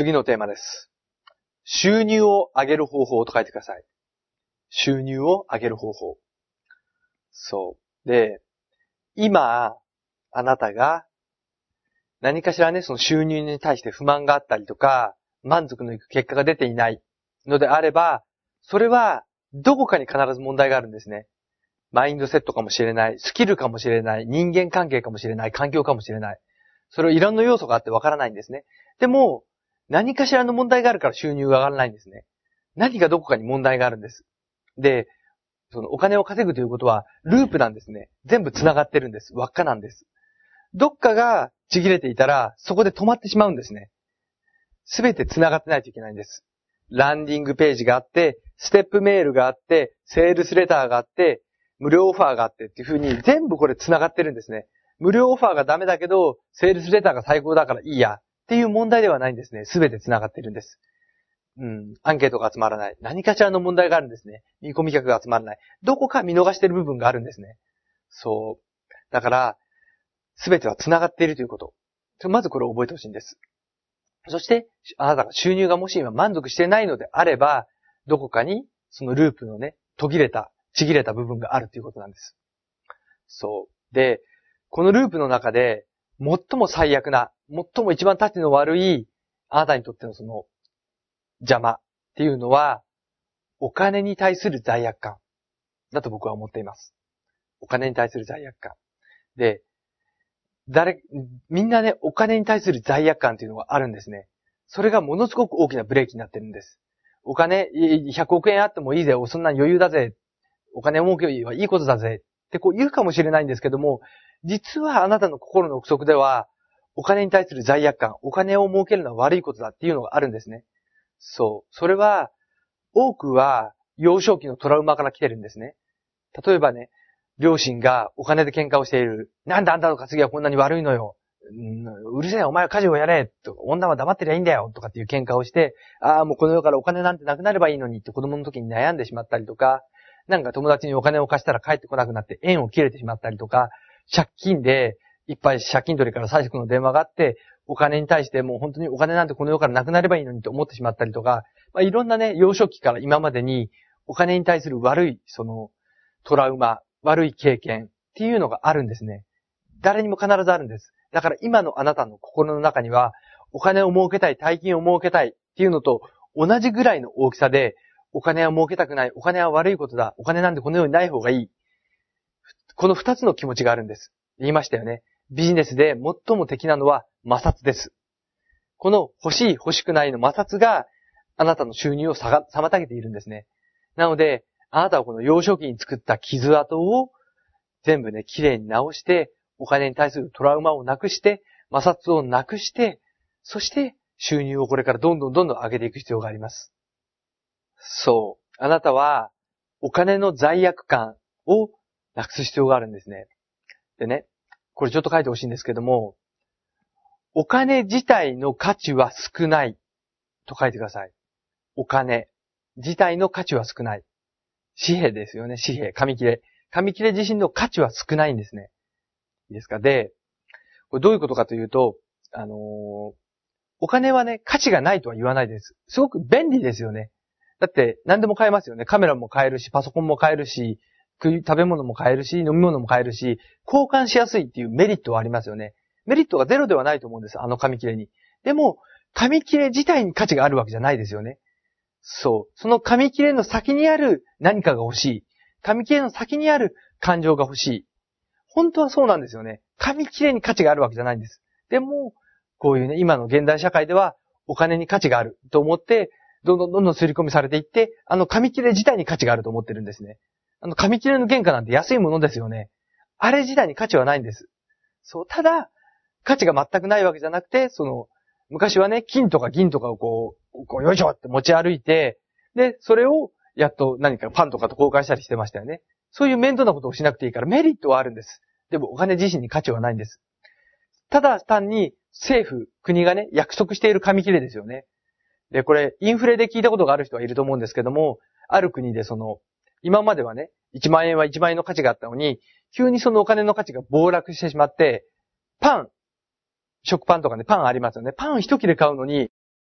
次のテーマです。収入を上げる方法と書いてください。収入を上げる方法。そう。で、今、あなたが何かしらね、その収入に対して不満があったりとか、満足のいく結果が出ていないのであれば、それはどこかに必ず問題があるんですね。マインドセットかもしれない、スキルかもしれない、人間関係かもしれない、環境かもしれない。それをいろんな要素があってわからないんですね。でも、何かしらの問題があるから収入が上がらないんですね。何かどこかに問題があるんです。で、そのお金を稼ぐということはループなんですね。全部繋がってるんです。輪っかなんです。どっかがちぎれていたら、そこで止まってしまうんですね。すべて繋がってないといけないんです。ランディングページがあって、ステップメールがあって、セールスレターがあって、無料オファーがあってっていう風に全部これ繋がってるんですね。無料オファーがダメだけど、セールスレターが最高だからいいやっていう問題ではないんですね。すべて繋がってるんです。アンケートが集まらない。何かしらの問題があるんですね。見込み客が集まらない。どこか見逃してる部分があるんですね。そう。だから、すべては繋がっているということ。まずこれを覚えてほしいんです。そして、あなたが収入がもし今満足してないのであれば、どこかにそのループのね、ちぎれた部分があるということなんです。そう。で、このループの中で、最も最悪な、最も一番立ちの悪い、あなたにとってのその、邪魔っていうのは、お金に対する罪悪感だと僕は思っています。お金に対する罪悪感。で、みんなね、お金に対する罪悪感っていうのがあるんですね。それがものすごく大きなブレーキになってるんです。お金、100億円あってもいいぜ、そんな余裕だぜ、お金儲けはいいことだぜってこう言うかもしれないんですけども、実はあなたの心の奥底では、お金に対する罪悪感、お金を儲けるのは悪いことだっていうのがあるんですね。そう。それは、多くは幼少期のトラウマから来てるんですね。例えばね、両親がお金で喧嘩をしている。なんであんたの稼ぎはこんなに悪いのよ。うるせえ、お前は家事をやれ。女は黙ってりゃいいんだよ。とかっていう喧嘩をして、もうこの世からお金なんてなくなればいいのにって子供の時に悩んでしまったりとか、なんか友達にお金を貸したら帰ってこなくなって縁を切れてしまったりとか、借金でいっぱい借金取りから催促の電話があって、お金に対してもう本当にお金なんてこの世からなくなればいいのにと思ってしまったりとか、いろんなね、幼少期から今までにお金に対する悪い、トラウマ、悪い経験っていうのがあるんですね。誰にも必ずあるんです。だから今のあなたの心の中には、お金を儲けたい、大金を儲けたいっていうのと同じぐらいの大きさで、お金は儲けたくない、お金は悪いことだ、お金なんてこの世にない方がいい。この二つの気持ちがあるんです。言いましたよね。ビジネスで最も敵なのは摩擦です。この欲しい欲しくないの摩擦があなたの収入を妨げているんですね。なので、あなたはこの幼少期に作った傷跡を全部ね、きれいに直して、お金に対するトラウマをなくして、摩擦をなくして、そして収入をこれからどんどん上げていく必要があります。そう。あなたはお金の罪悪感をなくす必要があるんですね。でね、これちょっと書いてほしいんですけども、お金自体の価値は少ないと書いてください。お金自体の価値は少ない。紙幣ですよね、紙幣、紙切れ。紙切れ自身の価値は少ないんですね。いいですか？で、これどういうことかというと、お金はね、価値がないとは言わないです。すごく便利ですよね。だって何でも買えますよね。カメラも買えるし、パソコンも買えるし、食べ物も買えるし、飲み物も買えるし、交換しやすいっていうメリットはありますよね。メリットがゼロではないと思うんです。あの紙切れに。でも、紙切れ自体に価値があるわけじゃないですよね。そう。その紙切れの先にある何かが欲しい。紙切れの先にある感情が欲しい。本当はそうなんですよね。紙切れに価値があるわけじゃないんです。でも、こういうね、今の現代社会ではお金に価値があると思って、どんどん刷り込みされていって、あの紙切れ自体に価値があると思ってるんですね。あの紙切れの原価なんて安いものですよね。あれ自体に価値はないんです。そう。ただ、価値が全くないわけじゃなくて、昔はね、金とか銀とかをこうよいしょって持ち歩いて、で、それをやっと何かパンとかと交換したりしてましたよね。そういう面倒なことをしなくていいからメリットはあるんです。でもお金自身に価値はないんです。ただ単に政府、国がね、約束している紙切れですよね。で、これ、インフレで聞いたことがある人はいると思うんですけども、ある国で今まではね、1万円は1万円の価値があったのに、急にそのお金の価値が暴落してしまって、食パンとかね、パンありますよね。パン一切れ買うのに、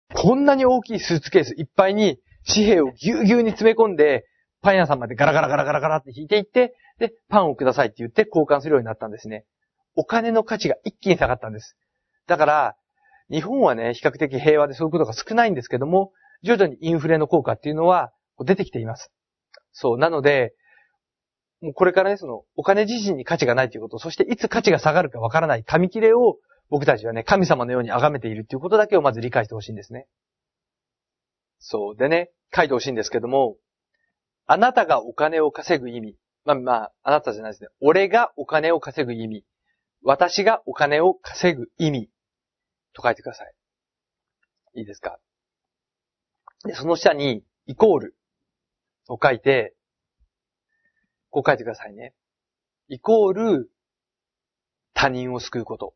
こんなに大きいスーツケースいっぱいに紙幣をぎゅうぎゅうに詰め込んで、パン屋さんまでガラガラガラガラガラって引いていって、で、パンをくださいって言って交換するようになったんですね。お金の価値が一気に下がったんです。だから、日本はね、比較的平和でそういうことが少ないんですけども、徐々にインフレの効果っていうのは出てきています。そう。なので、もうこれからね、お金自身に価値がないということ、そしていつ価値が下がるかわからない紙切れを僕たちはね、神様のように崇めているっていうことだけをまず理解してほしいんですね。そう。でね、書いてほしいんですけども、あなたがお金を稼ぐ意味。あなたじゃないですね。俺がお金を稼ぐ意味。私がお金を稼ぐ意味。と書いてください。いいですか？で、その下に、イコールを書いて、こう書いてくださいね。イコール、他人を救うこと。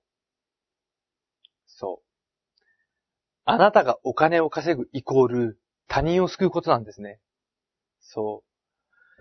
そう。あなたがお金を稼ぐイコール、他人を救うことなんですね。そう。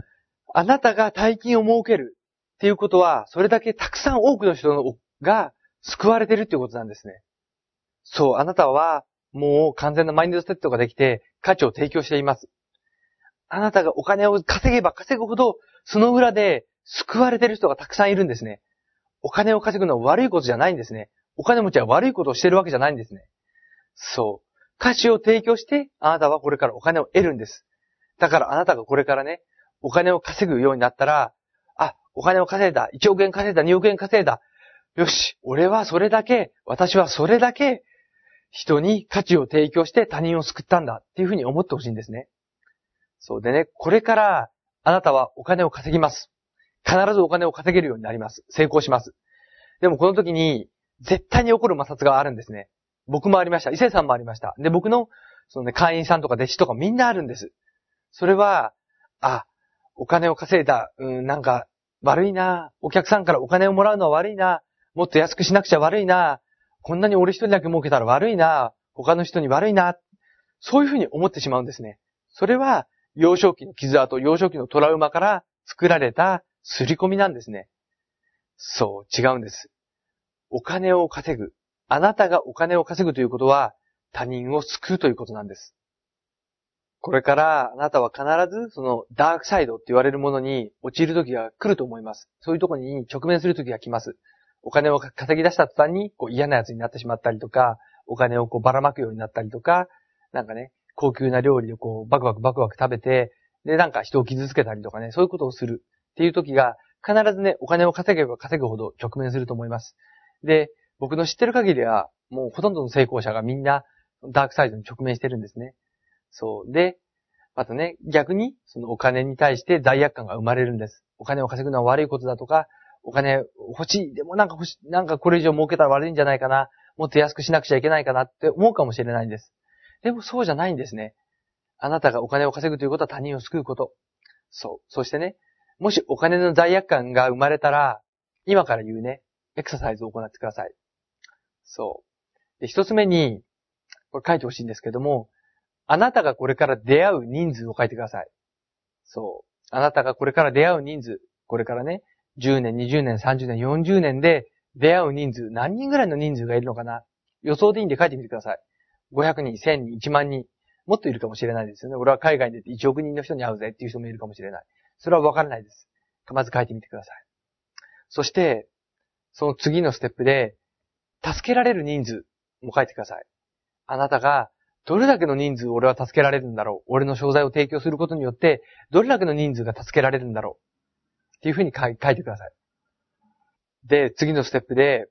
あなたが大金を儲けるっていうことは、それだけたくさん多くの人が救われてるっていうことなんですね。そう、あなたはもう完全なマインドセットができて価値を提供しています。あなたがお金を稼げば稼ぐほど、その裏で救われてる人がたくさんいるんですね。お金を稼ぐのは悪いことじゃないんですね。お金持ちは悪いことをしてるわけじゃないんですね。そう。価値を提供して、あなたはこれからお金を得るんです。だからあなたがこれからね、お金を稼ぐようになったら、お金を稼いだ、1億円稼いだ、2億円稼いだ。よし、私はそれだけ、人に価値を提供して他人を救ったんだっていうふうに思ってほしいんですね。そうでね、これからあなたはお金を稼ぎます。必ずお金を稼げるようになります。成功します。でもこの時に絶対に起こる摩擦があるんですね。僕もありました。伊勢さんもありました。で、僕の会員さんとか弟子とかみんなあるんです。それは、お金を稼いだ、なんか悪いな。お客さんからお金をもらうのは悪いな。もっと安くしなくちゃ悪いな。こんなに俺一人だけ儲けたら悪いな。他の人に悪いな。そういうふうに思ってしまうんですね。それは、幼少期の傷跡、幼少期のトラウマから作られた刷り込みなんですね。そう、違うんです。お金を稼ぐ。あなたがお金を稼ぐということは、他人を救うということなんです。これからあなたは必ずダークサイドって言われるものに陥る時が来ると思います。そういうところに直面する時が来ます。お金を稼ぎ出した途端に嫌なやつになってしまったりとか、お金をばらまくようになったりとか、なんかね、高級な料理をバクバクバクバク食べて、でなんか人を傷つけたりとかね、そういうことをするっていう時が必ずね、お金を稼げば稼ぐほど直面すると思います。で、僕の知ってる限りはもうほとんどの成功者がみんなダークサイドに直面してるんですね。そう。で、またね、逆に、お金に対して罪悪感が生まれるんです。お金を稼ぐのは悪いことだとか、お金欲しい。でもなんかこれ以上儲けたら悪いんじゃないかな。もっと安くしなくちゃいけないかなって思うかもしれないんです。でもそうじゃないんですね。あなたがお金を稼ぐということは他人を救うこと。そう。そしてね、もしお金の罪悪感が生まれたら、今から言うね、エクササイズを行ってください。そう。で、一つ目に、これ書いてほしいんですけども、あなたがこれから出会う人数を書いてください。そう。あなたがこれから出会う人数、これからね、10年、20年、30年、40年で出会う人数、何人ぐらいの人数がいるのかな？予想でいいんで書いてみてください。500人、1000人、1万人、もっといるかもしれないですよね。俺は海外に出て1億人の人に会うぜっていう人もいるかもしれない。それは分からないです。まず書いてみてください。そして、その次のステップで、助けられる人数も書いてください。あなたがどれだけの人数俺は助けられるんだろう。俺の商材を提供することによって、どれだけの人数が助けられるんだろう。っていうふうに書いてください。で、次のステップで、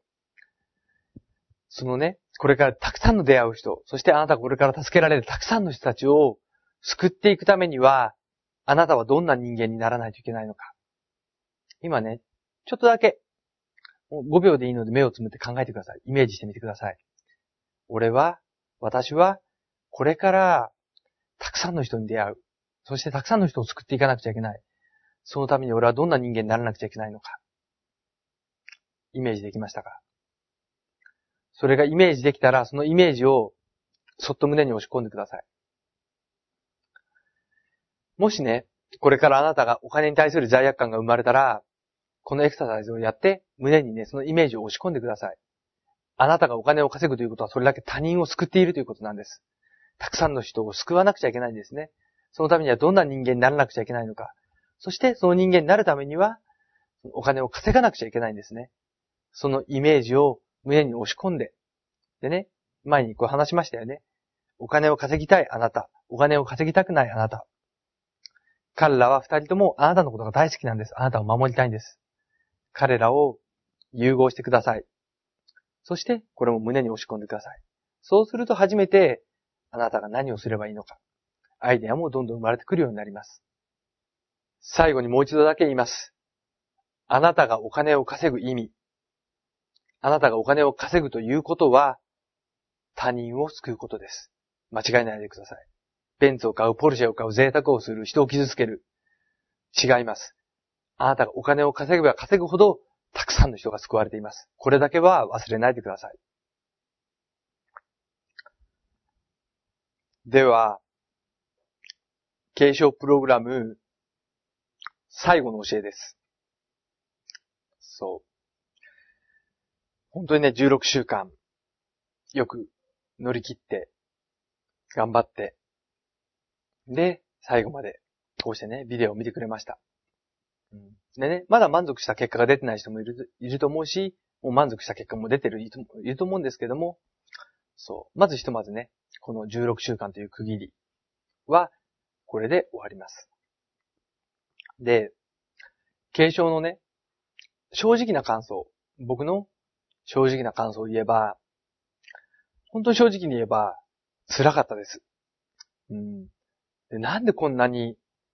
これからたくさんの出会う人、そしてあなたがこれから助けられるたくさんの人たちを救っていくためには、あなたはどんな人間にならないといけないのか。今ね、ちょっとだけ、5秒でいいので目をつむって考えてください。イメージしてみてください。私は、これから、たくさんの人に出会う。そしてたくさんの人を救っていかなくちゃいけない。そのために俺はどんな人間にならなくちゃいけないのか。イメージできましたか？それがイメージできたら、そのイメージをそっと胸に押し込んでください。もしね、これからあなたがお金に対する罪悪感が生まれたら、このエクササイズをやって、胸にね、そのイメージを押し込んでください。あなたがお金を稼ぐということは、それだけ他人を救っているということなんです。 たくさんの人を救わなくちゃいけないんですね。そのためにはどんな人間にならなくちゃいけないのか。そしてその人間になるためには、お金を稼がなくちゃいけないんですね。そのイメージを胸に押し込んで。でね、前にこう話しましたよね。お金を稼ぎたいあなた。お金を稼ぎたくないあなた。彼らは二人ともあなたのことが大好きなんです。あなたを守りたいんです。彼らを融合してください。そして、これも胸に押し込んでください。そうすると初めて、あなたが何をすればいいのか。アイデアもどんどん生まれてくるようになります。最後にもう一度だけ言います。あなたがお金を稼ぐ意味。あなたがお金を稼ぐということは、他人を救うことです。間違いないでください。ベンツを買う、ポルシェを買う、贅沢をする、人を傷つける。違います。あなたがお金を稼げば稼ぐほど、たくさんの人が救われています。これだけは忘れないでください。では、継承プログラム、最後の教えです。そう。本当にね、16週間、よく乗り切って、頑張って、で、最後まで、こうしてね、ビデオを見てくれました。でね、まだ満足した結果が出てない人もいると思うし、もう満足した結果も出てる、いると思うんですけども、そう。まずひとまずね、この16週間という区切りは、これで終わります。で、継承のね、正直な感想、僕の正直な感想を言えば、本当に正直に言えば、辛かったです。で、なんでこんなに、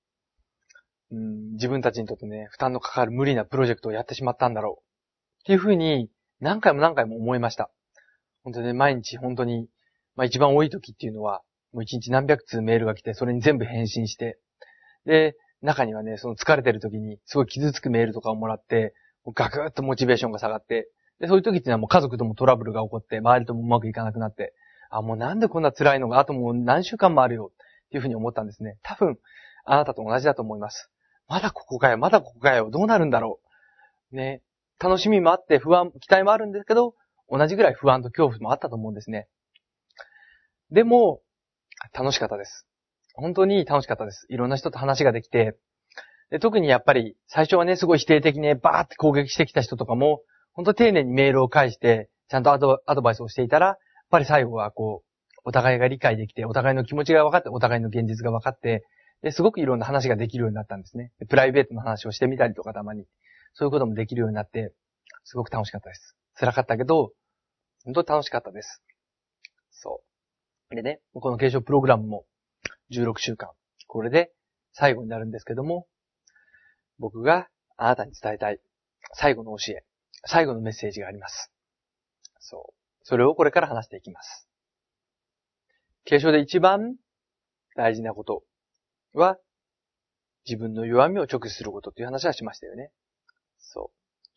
自分たちにとってね、負担のかかる無理なプロジェクトをやってしまったんだろう。っていうふうに、何回も何回も思いました。本当にね、毎日本当に、一番多い時っていうのは、もう一日何百通メールが来て、それに全部返信して、で、中にはね、その疲れてる時に、すごい傷つくメールとかをもらって、ガクッとモチベーションが下がって、で、そういう時っていうのはもう家族ともトラブルが起こって、周りともうまくいかなくなって、もうなんでこんな辛いのが、あともう何週間もあるよ、っていうふうに思ったんですね。多分、あなたと同じだと思います。まだここかよ、どうなるんだろう。ね。楽しみもあって、期待もあるんですけど、同じぐらい不安と恐怖もあったと思うんですね。でも、楽しかったです。本当に楽しかったです。いろんな人と話ができて、で特にやっぱり最初はね、すごい否定的にね、バーって攻撃してきた人とかも、本当丁寧にメールを返して、ちゃんとアドバイスをしていたら、やっぱり最後はお互いが理解できて、お互いの気持ちが分かって、お互いの現実が分かって、ですごくいろんな話ができるようになったんですね。プライベートの話をしてみたりとかたまに、そういうこともできるようになって、すごく楽しかったです。辛かったけど、本当に楽しかったです。そう。でね、この継承プログラムも16週間、これで最後になるんですけども、僕があなたに伝えたい最後の教え、最後のメッセージがあります。そう。それをこれから話していきます。継承で一番大事なことは、自分の弱みを直視することという話はしましたよね。そう。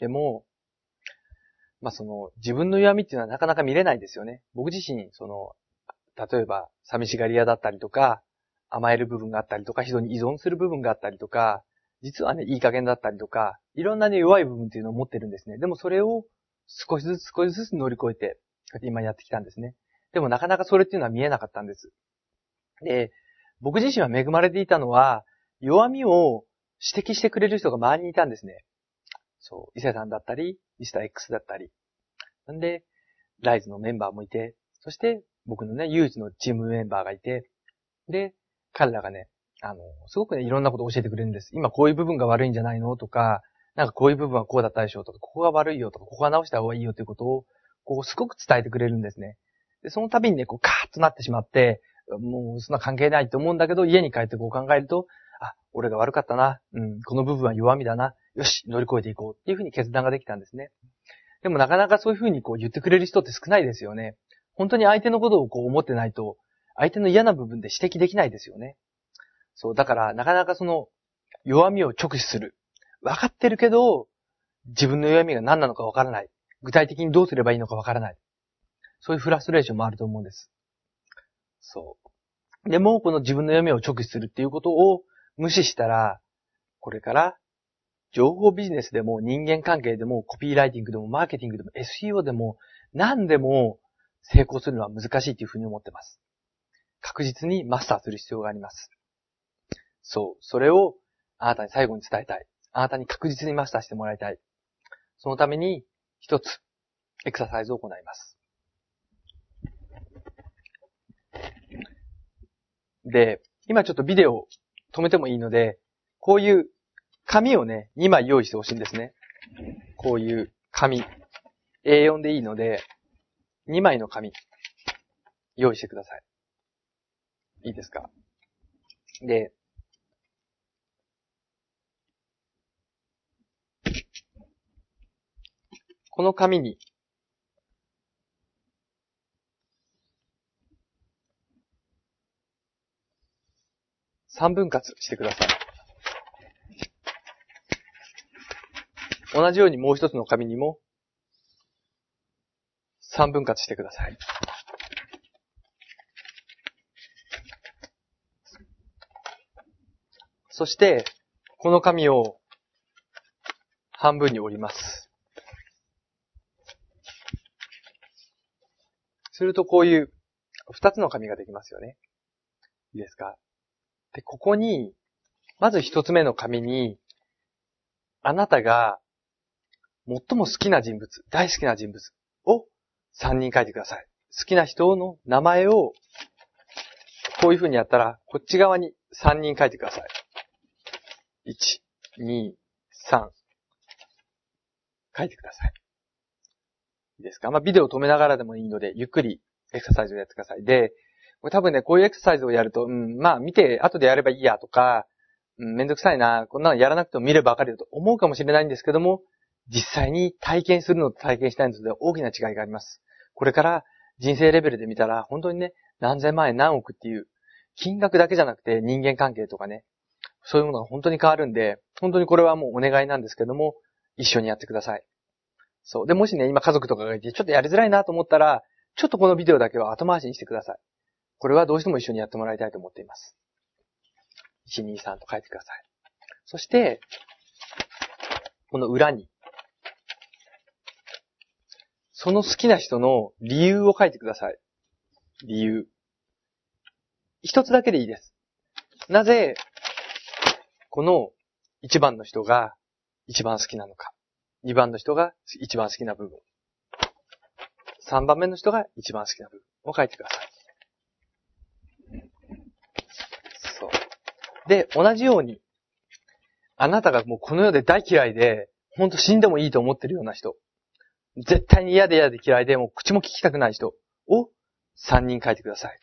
でも、自分の弱みっていうのはなかなか見れないですよね。僕自身、例えば、寂しがり屋だったりとか、甘える部分があったりとか、人に依存する部分があったりとか、実はね、いい加減だったりとか、いろんなね、弱い部分っていうのを持ってるんですね。でもそれを少しずつ乗り越えて、こうやって今やってきたんですね。でもなかなかそれっていうのは見えなかったんです。で、僕自身は恵まれていたのは、弱みを指摘してくれる人が周りにいたんですね。そう、伊勢さんだったり、ミスター X だったり。なんで、ライズのメンバーもいて、そして僕のね、ユージのチームメンバーがいて、で、彼らがね、すごくね、いろんなことを教えてくれるんです。今こういう部分が悪いんじゃないのとか、なんかこういう部分はこうだったでしょとか、ここが悪いよとか、ここは直した方がいいよということを、すごく伝えてくれるんですね。で、その度にね、カーッとなってしまって、もうそんな関係ないと思うんだけど、家に帰って考えると、俺が悪かったな。この部分は弱みだな。よし、乗り越えていこうっていうふうに決断ができたんですね。でもなかなかそういうふうに言ってくれる人って少ないですよね。本当に相手のことを思ってないと、相手の嫌な部分で指摘できないですよね。そう、だからなかなか弱みを直視する。分かってるけど、自分の弱みが何なのか分からない。具体的にどうすればいいのか分からない。そういうフラストレーションもあると思うんです。そう。でも、この自分の弱みを直視するっていうことを無視したら、これから情報ビジネスでも人間関係でもコピーライティングでもマーケティングでも SEO でも何でも成功するのは難しいというふうに思ってます。 確実にマスターする必要があります。そう。それをあなたに最後に伝えたい。あなたに確実にマスターしてもらいたい。そのために一つエクササイズを行います。で、今ちょっとビデオを止めてもいいので、こういう紙をね、2枚用意してほしいんですね。こういう紙。A4 でいいので、2枚の紙、用意してください。いいですか？で、この紙に、3分割してください。同じようにもう一つの紙にも、3分割してください。そして、この紙を半分に折ります。するとこういう2つの紙ができますよね。いいですか？で、ここに、まず1つ目の紙に、あなたが最も好きな人物、大好きな人物を3人書いてください。好きな人の名前を、こういう風にやったら、こっち側に3人書いてください。1、2、3。書いてください。いいですか？ビデオを止めながらでもいいので、ゆっくりエクササイズをやってください。で、これ多分ね、こういうエクササイズをやると、見て、後でやればいいやとか、めんどくさいな、こんなのやらなくても見ればわかるよと思うかもしれないんですけども、実際に体験するのと体験しないので大きな違いがあります。これから人生レベルで見たら、本当にね、何千万円何億っていう、金額だけじゃなくて人間関係とかね、そういうものが本当に変わるんで、本当にこれはもうお願いなんですけども、一緒にやってください。そう。で、もしね、今家族とかがいて、ちょっとやりづらいなと思ったら、ちょっとこのビデオだけは後回しにしてください。これはどうしても一緒にやってもらいたいと思っています。1、2、3と書いてください。そして、この裏に、その好きな人の理由を書いてください。理由。一つだけでいいです。なぜ、この1番の人が一番好きなのか。2番の人が一番好きな部分。3番目の人が一番好きな部分を書いてください。そう。で、同じように、あなたがもうこの世で大嫌いで、ほんと死んでもいいと思ってるような人、絶対に嫌で嫌いで、もう口も聞きたくない人を3人書いてください。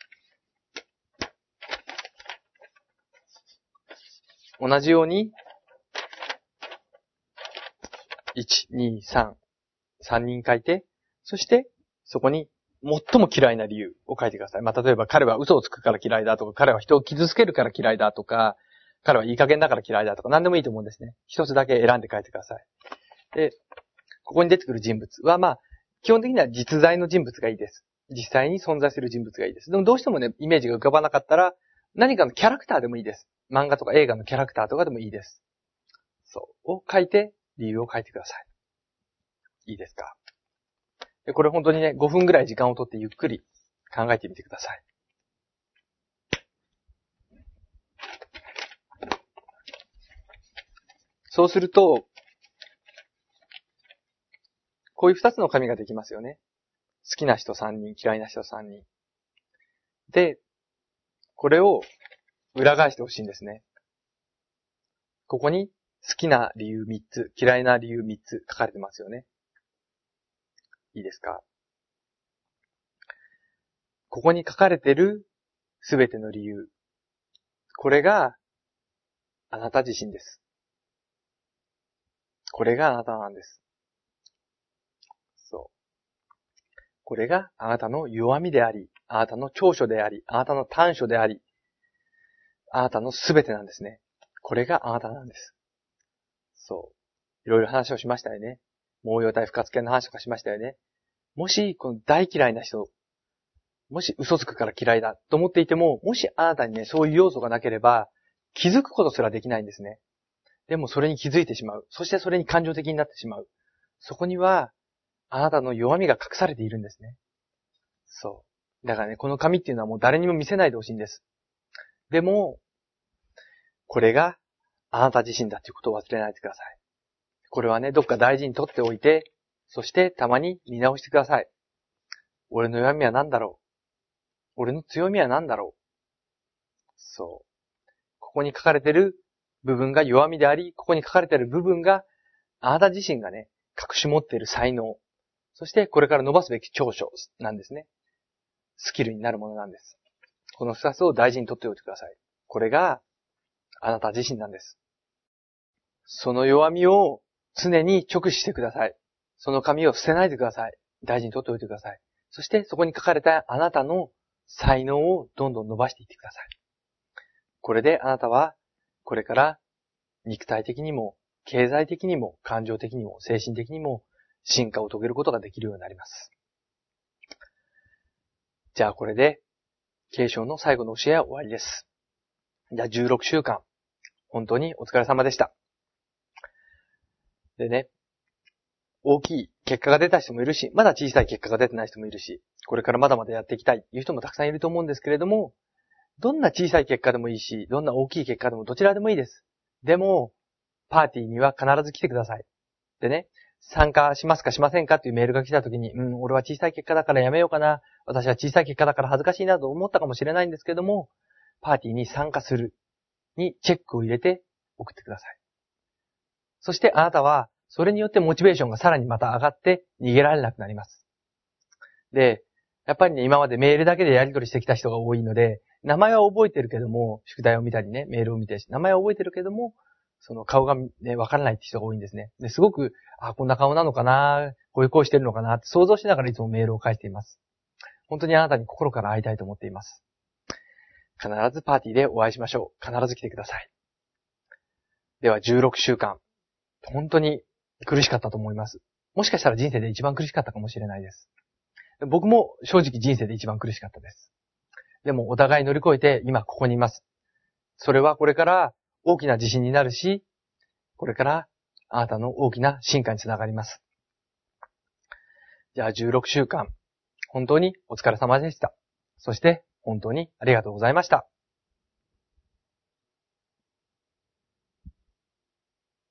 同じように、1、2、3、3人書いて、そして、そこに、最も嫌いな理由を書いてください。例えば彼は嘘をつくから嫌いだとか、彼は人を傷つけるから嫌いだとか、彼はいい加減だから嫌いだとか、何でもいいと思うんですね。一つだけ選んで書いてください。で、ここに出てくる人物は基本的には実在の人物がいいです。実際に存在する人物がいいです。でもどうしてもね、イメージが浮かばなかったら、何かのキャラクターでもいいです。漫画とか映画のキャラクターとかでもいいです。そう。を書いて、理由を書いてください。いいですか？で、これ本当にね、5分ぐらい時間をとってゆっくり考えてみてください。そうすると、こういう2つの紙ができますよね。好きな人3人、嫌いな人3人。で、これを裏返してほしいんですね。ここに好きな理由3つ、嫌いな理由3つ書かれてますよね。いいですか？ここに書かれてるすべての理由。これがあなた自身です。これがあなたなんです。そう。これがあなたの弱みであり、あなたの長所であり、あなたの短所であり、あなたのすべてなんですね。これがあなたなんです。そう。いろいろ話をしましたよね。毛様体不活系の話とかしましたよね。もし、この大嫌いな人、もし嘘つくから嫌いだと思っていても、もしあなたにね、そういう要素がなければ、気づくことすらできないんですね。でもそれに気づいてしまう。そしてそれに感情的になってしまう。そこには、あなたの弱みが隠されているんですね。そう。 だからね、この紙っていうのはもう誰にも見せないでほしいんです。でも、これがあなた自身だということを忘れないでください。これはね、どっか大事に取っておいて、そしてたまに見直してください。俺の弱みは何だろう？俺の強みは何だろう？そう。ここに書かれてる部分が弱みであり、ここに書かれてる部分があなた自身がね、隠し持っている才能、そしてこれから伸ばすべき長所なんですね。スキルになるものなんです。この二つを大事に取っておいてください。これがあなた自身なんです。その弱みを常に直視してください。その紙を捨てないでください。大事に取っておいてください。そしてそこに書かれたあなたの才能をどんどん伸ばしていってください。これであなたはこれから肉体的にも経済的にも感情的にも精神的にも進化を遂げることができるようになります。じゃあこれで継承の最後の教えは終わりです。じゃあ16週間本当にお疲れ様でした。でね、大きい結果が出た人もいるし、まだ小さい結果が出てない人もいるし、これからまだまだやっていきたいという人もたくさんいると思うんですけれども、どんな小さい結果でもいいし、どんな大きい結果でもどちらでもいいです。でも、パーティーには必ず来てください。でね、参加しますかしませんかっていうメールが来た時に、俺は小さい結果だからやめようかな。私は小さい結果だから恥ずかしいなと思ったかもしれないんですけども、パーティーに参加するにチェックを入れて送ってください。そしてあなたは、それによってモチベーションがさらにまた上がって逃げられなくなります。で、やっぱりね、今までメールだけでやり取りしてきた人が多いので、名前は覚えてるけども、宿題を見たりね、メールを見て、名前は覚えてるけども、その顔がね、わからないって人が多いんですね。で、すごく、こんな顔なのかな、こういう顔してるのかなって想像しながらいつもメールを返しています。本当にあなたに心から会いたいと思っています。必ずパーティーでお会いしましょう。必ず来てください。では16週間。本当に苦しかったと思います。もしかしたら人生で一番苦しかったかもしれないです。僕も正直人生で一番苦しかったです。でもお互い乗り越えて今ここにいます。それはこれから大きな自信になるし、これからあなたの大きな進化につながります。じゃあ16週間、本当にお疲れ様でした。そして本当にありがとうございました。